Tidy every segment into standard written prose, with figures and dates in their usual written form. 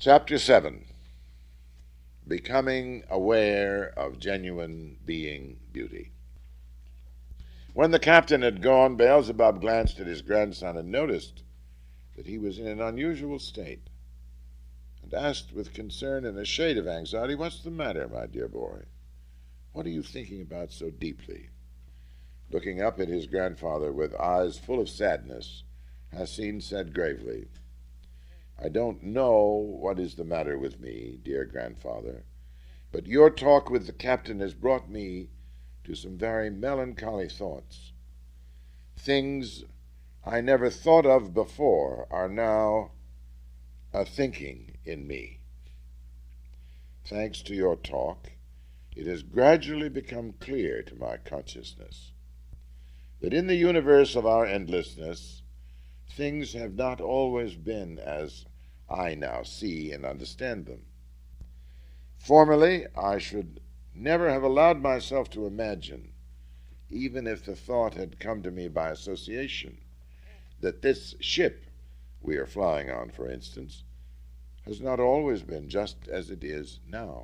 Chapter 7. Becoming Aware of Genuine Being Beauty. When the captain had gone, Beelzebub glanced at his grandson and noticed that he was in an unusual state, and asked with concern and a shade of anxiety, "What's the matter, my dear boy? What are you thinking about so deeply?" Looking up at his grandfather with eyes full of sadness, Hassin said gravely, "I don't know what is the matter with me, dear grandfather, but your talk with the captain has brought me to some very melancholy thoughts. Things I never thought of before are now a-thinking in me. Thanks to your talk, it has gradually become clear to my consciousness that in the universe of our endlessness, things have not always been as I now see and understand them. Formerly, I should never have allowed myself to imagine, even if the thought had come to me by association, that this ship we are flying on, for instance, has not always been just as it is now.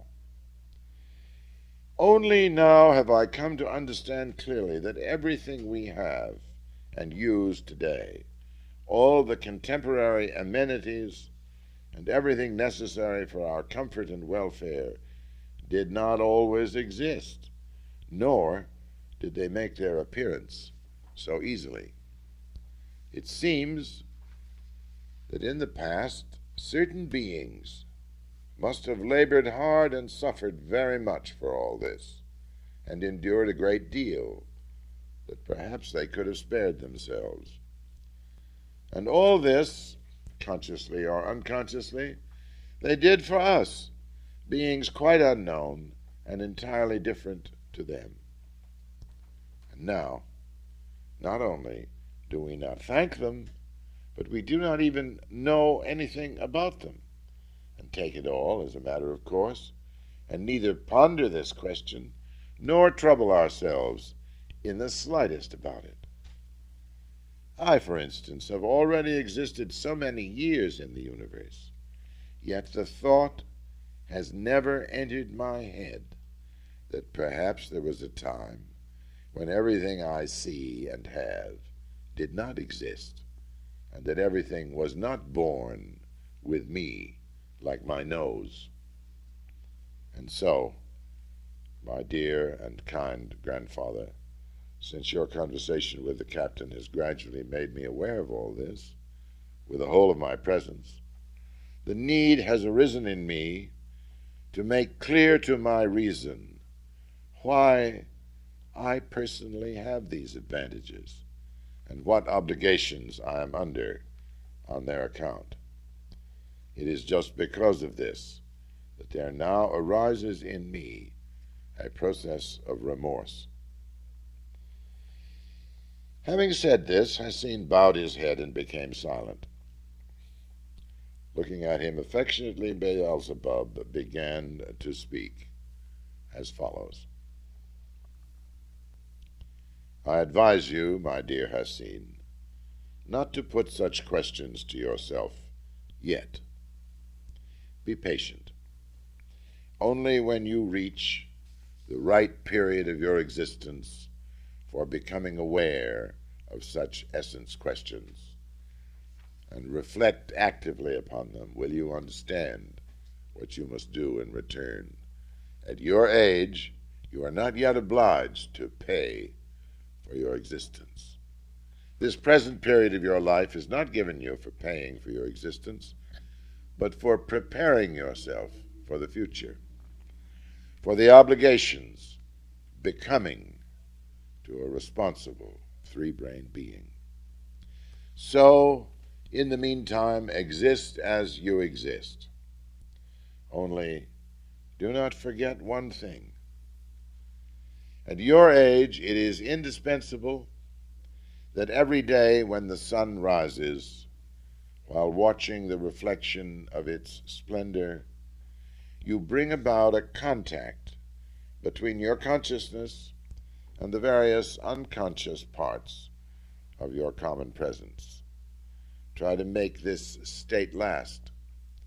Only now have I come to understand clearly that everything we have and use today, all the contemporary amenities and everything necessary for our comfort and welfare, did not always exist, nor did they make their appearance so easily. It seems that in the past certain beings must have labored hard and suffered very much for all this, and endured a great deal that perhaps they could have spared themselves. And all this, consciously or unconsciously, they did for us, beings quite unknown and entirely different to them. And now, not only do we not thank them, but we do not even know anything about them, and take it all as a matter of course, and neither ponder this question nor trouble ourselves in the slightest about it. I, for instance, have already existed so many years in the universe, yet the thought has never entered my head that perhaps there was a time when everything I see and have did not exist, and that everything was not born with me like my nose. And so, my dear and kind grandfather, since your conversation with the captain has gradually made me aware of all this, with the whole of my presence, the need has arisen in me to make clear to my reason why I personally have these advantages, and what obligations I am under on their account. It is just because of this that there now arises in me a process of remorse. Having said this, Hassin bowed his head and became silent. Looking at him affectionately, Beelzebub began to speak as follows. I advise you, my dear Hassin, not to put such questions to yourself yet. Be patient. Only when you reach the right period of your existence for becoming aware of such essence questions and reflect actively upon them will you understand what you must do in return. At your age, you are not yet obliged to pay for your existence. This present period of your life is not given you for paying for your existence, but for preparing yourself for the future, for the obligations becoming to a responsible three-brain being. So, in the meantime, exist as you exist. Only do not forget one thing. At your age, it is indispensable that every day when the sun rises, while watching the reflection of its splendor, you bring about a contact between your consciousness and the various unconscious parts of your common presence. Try to make this state last,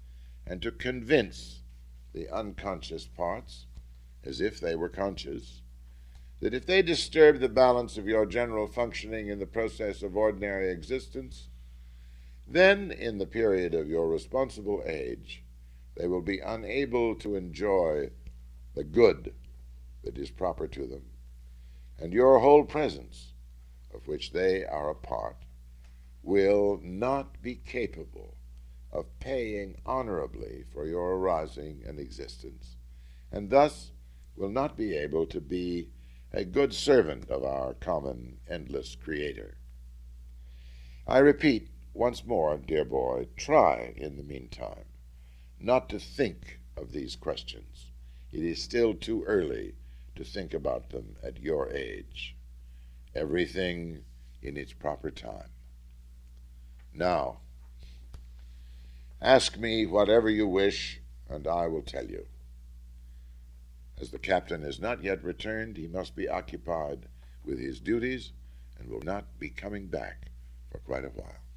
and to convince the unconscious parts, as if they were conscious, that if they disturb the balance of your general functioning in the process of ordinary existence, then in the period of your responsible age, they will be unable to enjoy the good that is proper to them, and your whole presence, of which they are a part, will not be capable of paying honorably for your arising and existence, and thus will not be able to be a good servant of our common, endless Creator. I repeat once more, dear boy, try in the meantime not to think of these questions. It is still too early to think about them at your age. Everything in its proper time. Now, ask me whatever you wish, and I will tell you. As the captain has not yet returned, he must be occupied with his duties and will not be coming back for quite a while.